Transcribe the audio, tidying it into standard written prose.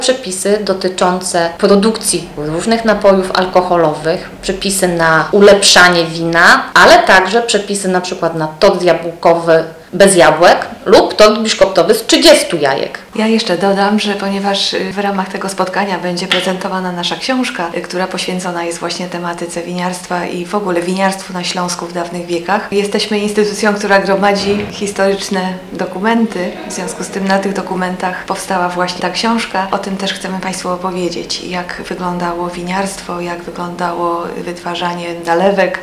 Przepisy dotyczące produkcji różnych napojów alkoholowych, przepisy na ulepszanie wina, ale także przepisy na przykład na tort jabłkowy bez jabłek lub tort biszkoptowy z 30 jajek. Ja jeszcze dodam, że ponieważ w ramach tego spotkania będzie prezentowana nasza książka, która poświęcona jest właśnie tematyce winiarstwa i w ogóle winiarstwu na Śląsku w dawnych wiekach. Jesteśmy instytucją, która gromadzi historyczne dokumenty. W związku z tym na tych dokumentach powstała właśnie ta książka. O tym też chcemy Państwu opowiedzieć, jak wyglądało winiarstwo, jak wyglądało wytwarzanie nalewek,